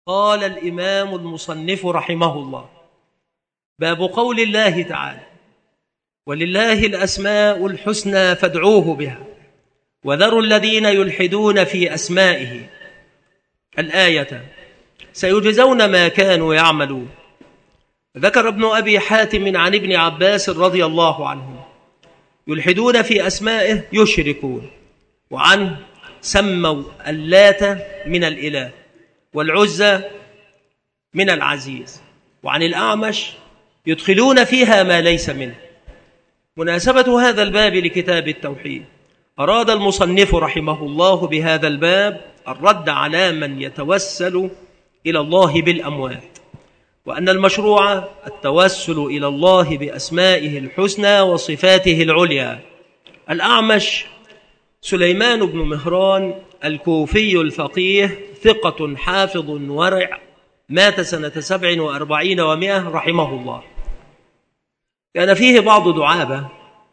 قال الإمام المصنف رحمه الله: باب قول الله تعالى: ولله الأسماء الحسنى فادعوه بها وذروا الذين يلحدون في أسمائه. الآية: سيجزون ما كانوا يعملون. ذكر ابن أبي حاتم عن ابن عباس رضي الله عنه: يلحدون في أسمائه يشركون. وعنه: سموا اللات من الإله والعزى من العزيز. وعن الأعمش: يدخلون فيها ما ليس منه. مناسبة هذا الباب لكتاب التوحيد: أراد المصنف رحمه الله بهذا الباب الرد على من يتوسل إلى الله بالأموات، وأن المشروع التوسل إلى الله بأسمائه الحسنى وصفاته العليا. الأعمش سليمان بن مهران الكوفي الفقيه، ثقة حافظ ورع، مات سنة 47 و100 رحمه الله. كان فيه بعض دعابة،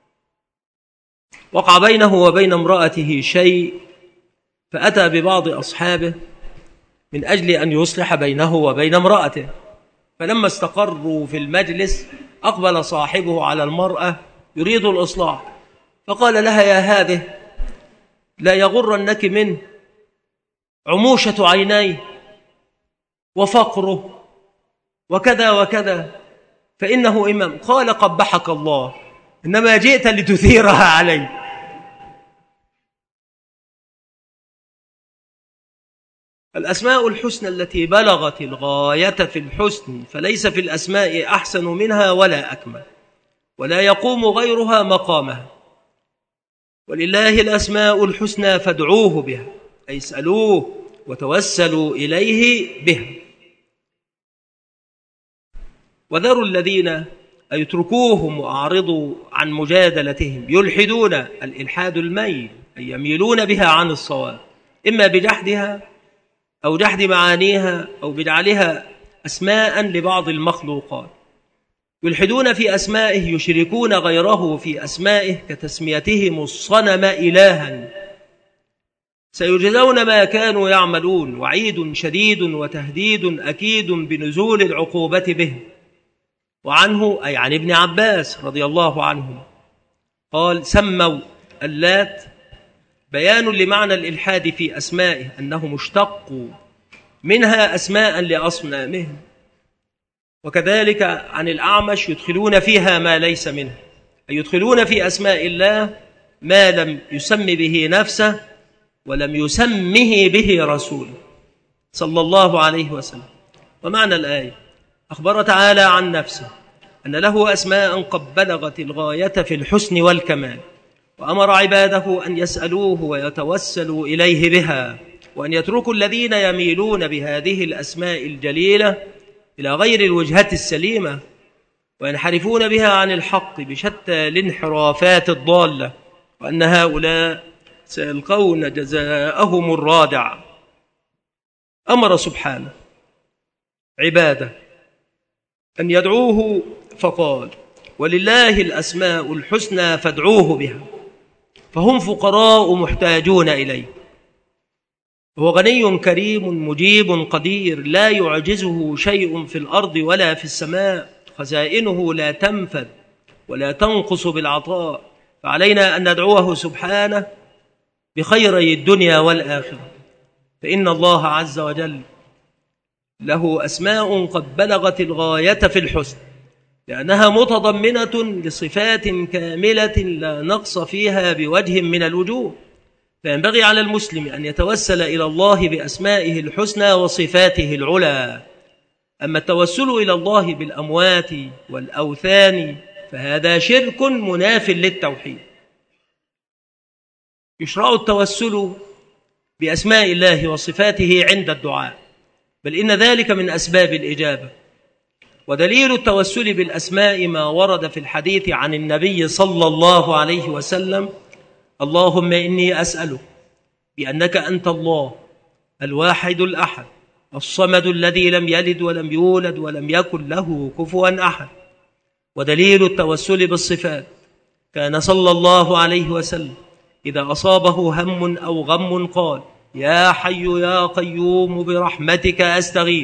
وقع بينه وبين امرأته شيء، فأتى ببعض أصحابه من أجل أن يصلح بينه وبين امرأته. فلما استقروا في المجلس أقبل صاحبه على المرأة يريد الإصلاح، فقال لها: يا هذه، لا يغرنك منه عموشة عينيه وفقره وكذا وكذا، فإنه إمام. قال: قبحك الله، إنما جئت لتثيرها علي. الأسماء الحسنى التي بلغت الغاية في الحسن، فليس في الأسماء أحسن منها ولا أكمل، ولا يقوم غيرها مقامها. ولله الأسماء الحسنى فادعوه بها، أي اسألوه وتوسلوا إليه بها. وذروا الذين يتركوهم وأعرضوا عن مجادلتهم. يلحدون الإلحاد الميل، أي يميلون بها عن الصواب، إما بجحدها أو جحد معانيها أو بجعلها أسماء لبعض المخلوقات. يلحدون في أسمائه، يشركون غيره في أسمائه كتسميتهم الصنم إلها. سيجزون ما كانوا يعملون. وعيد شديد وتهديد أكيد بنزول العقوبة به. وعنه، أي عن ابن عباس رضي الله عنه، قال: سموا اللات، بيان لمعنى الإلحاد في أسمائه، أنهم اشتقوا منها أسماء لأصنامهم. وكذلك عن الأعمش: يدخلون فيها ما ليس منه، أي يدخلون في أسماء الله ما لم يسم به نفسه ولم يسمه به رسوله صلى الله عليه وسلم. ومعنى الآية: أخبر تعالى عن نفسه أن له أسماء قد بلغت الغاية في الحسن والكمال، وأمر عباده أن يسألوه ويتوسلوا إليه بها، وأن يتركوا الذين يميلون بهذه الأسماء الجليلة إلى غير الوجهة السليمة، وينحرفون بها عن الحق بشتى الانحرافات الضالة، وأن هؤلاء سيلقون جزاءهم الرادع. أمر سبحانه عباده أن يدعوه فقال: ولله الأسماء الحسنى فادعوه بها. فهم فقراء محتاجون إليه، هو غني كريم مجيب قدير، لا يعجزه شيء في الأرض ولا في السماء، خزائنه لا تنفد ولا تنقص بالعطاء. فعلينا أن ندعوه سبحانه بخيري الدنيا والآخرة، فإن الله عز وجل له أسماء قد بلغت الغاية في الحسن، لأنها متضمنة لصفات كاملة لا نقص فيها بوجه من الوجوه. فينبغي على المسلم أن يتوسل إلى الله بأسمائه الحسنى وصفاته العلى. أما التوسل إلى الله بالأموات والأوثان فهذا شرك مناف للتوحيد. يشرع التوسل بأسماء الله وصفاته عند الدعاء، بل إن ذلك من أسباب الإجابة. ودليل التوسل بالأسماء ما ورد في الحديث عن النبي صلى الله عليه وسلم: اللهم إني أسألك بأنك أنت الله الواحد الأحد الصمد الذي لم يلد ولم يولد ولم يكن له كفوا أحد. ودليل التوسل بالصفات: كان صلى الله عليه وسلم إذا أصابه هم أو غم قال: يا حي يا قيوم برحمتك أستغيث.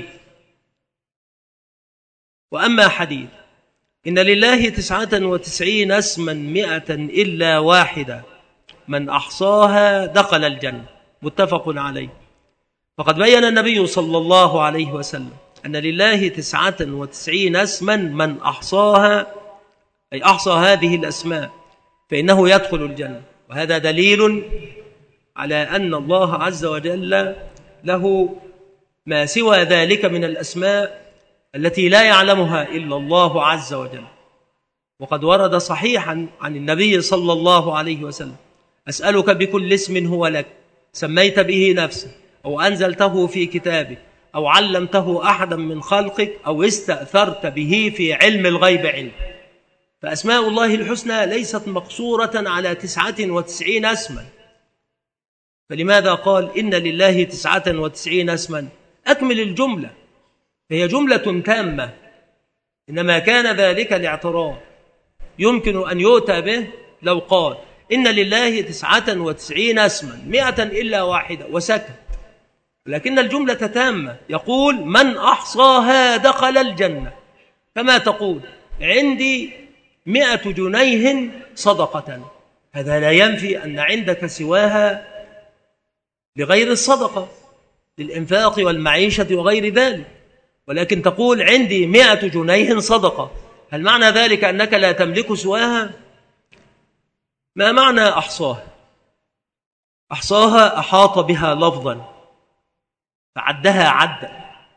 وأما حديث إن لله 99 اسما 100 إلا واحدة من أحصاها دخل الجنة، متفق عليه. فقد بين النبي صلى الله عليه وسلم أن لله 99 اسما من أحصاها، أي أحصى هذه الأسماء، فإنه يدخل الجنة. وهذا دليل على أن الله عز وجل له ما سوى ذلك من الأسماء التي لا يعلمها إلا الله عز وجل. وقد ورد صحيحا عن النبي صلى الله عليه وسلم: أسألك بكل اسم هو لك سميت به نفسك أو أنزلته في كتابك أو علمته أحدا من خلقك أو استأثرت به في علم الغيب عندك. فأسماء الله الحسنى ليست مقصورة على 99 اسما. فلماذا قال إن لله 99 اسما؟ أكمل الجملة، فهي جملة تامة، إنما كان ذلك الاعتراض يمكن أن يؤتى به لو قال إن لله 99 اسما 100 إلا واحدة وسكت، لكن الجملة تامة، يقول من أحصاها دخل الجنة. كما تقول عندي 100 جنيه صدقة، هذا لا ينفي أن عندك سواها لغير الصدقة، للإنفاق والمعيشة وغير ذلك، ولكن تقول عندي 100 جنيه صدقة، هل معنى ذلك أنك لا تملك سواها؟ ما معنى أحصاها؟ أحصاها أحاط بها لفظا، فعدها عدا،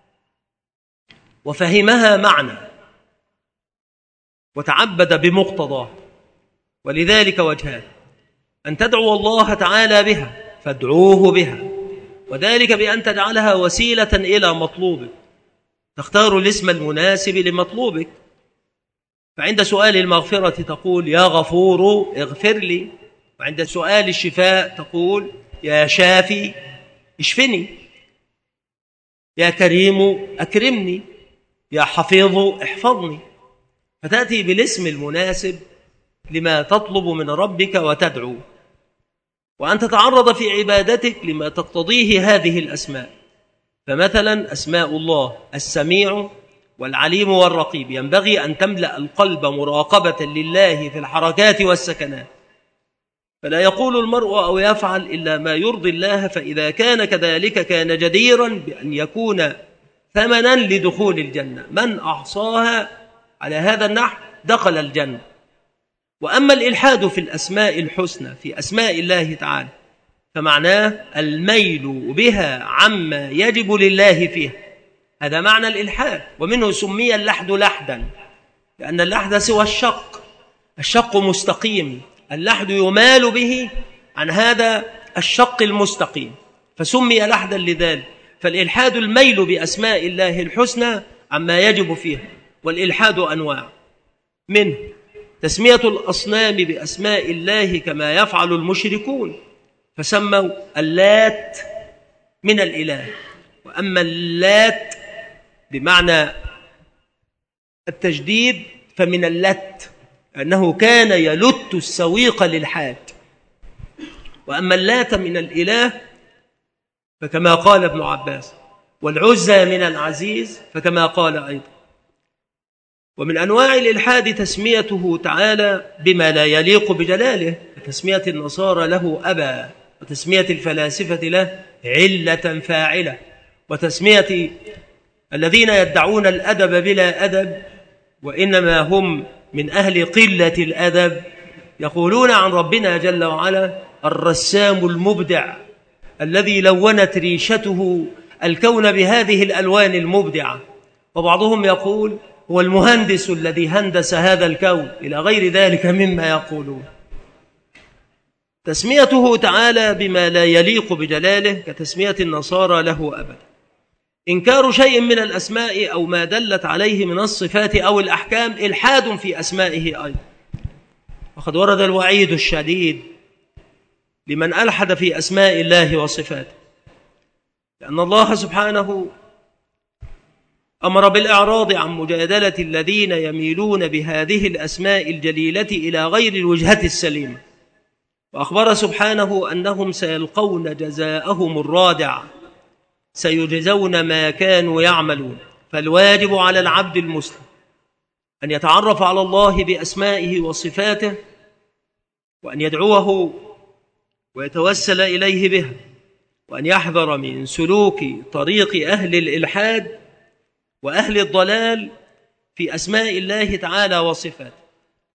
وفهمها معنى، وتعبد بمقتضاه. ولذلك وجهان: أن تدعو الله تعالى بها فادعوه بها، وذلك بأن تجعلها وسيلة إلى مطلوبك، تختار الاسم المناسب لمطلوبك. فعند سؤال المغفرة تقول يا غفور اغفر لي، وعند سؤال الشفاء تقول يا شافي اشفني، يا كريم أكرمني، يا حفيظ احفظني. فتأتي بالاسم المناسب لما تطلب من ربك وتدعو، وأن تتعرض في عبادتك لما تقتضيه هذه الأسماء. فمثلا أسماء الله السميع والعليم والرقيب ينبغي أن تملأ القلب مراقبة لله في الحركات والسكنات، فلا يقول المرء أو يفعل إلا ما يرضي الله، فإذا كان كذلك كان جديرا بأن يكون ثمنا لدخول الجنة. من أحصاها على هذا النحو دخل الجنة. وأما الإلحاد في الأسماء الحسنى في أسماء الله تعالى فمعناه الميل بها عما يجب لله فيها، هذا معنى الإلحاد، ومنه سمي اللحد لحدا، لأن اللحد سوى الشق مستقيم، اللحد يمال به عن هذا الشق المستقيم، فسمي لحدا لذلك. فالإلحاد الميل بأسماء الله الحسنى عما يجب فيها. والإلحاد أنواع، منه تسمية الأصنام بأسماء الله كما يفعل المشركون، فسموا اللات من الإله. وأما اللات بمعنى التجديد فمن اللت، أنه كان يلت السويق للحاج. وأما اللات من الإله فكما قال ابن عباس: والعزى من العزيز، فكما قال أيضا. ومن أنواع الإلحاد تسميته تعالى بما لا يليق بجلاله، كتسمية النصارى له أبا، وتسمية الفلاسفة له علة فاعلة، وتسمية الذين يدعون الأدب بلا أدب وإنما هم من أهل قلة الأدب، يقولون عن ربنا جل وعلا الرسام المبدع الذي لونت ريشته الكون بهذه الألوان المبدعة. وبعضهم يقول هو المهندس الذي هندس هذا الكون، إلى غير ذلك مما يقولون. تسميته تعالى بما لا يليق بجلاله كتسمية النصارى له أبدا. إنكار شيء من الأسماء أو ما دلت عليه من الصفات أو الأحكام إلحاد في أسمائه أيضا. وقد ورد الوعيد الشديد لمن ألحد في أسماء الله وصفاته، لأن الله سبحانه أمر بالإعراض عن مجادلة الذين يميلون بهذه الأسماء الجليلة إلى غير الوجهة السليمة، وأخبر سبحانه أنهم سيلقون جزاءهم الرادع، سيجزون ما كانوا يعملون. فالواجب على العبد المسلم أن يتعرف على الله بأسمائه وصفاته، وأن يدعوه ويتوسل إليه بها، وأن يحذر من سلوك طريق أهل الإلحاد وأهل الضلال في أسماء الله تعالى وصفاته.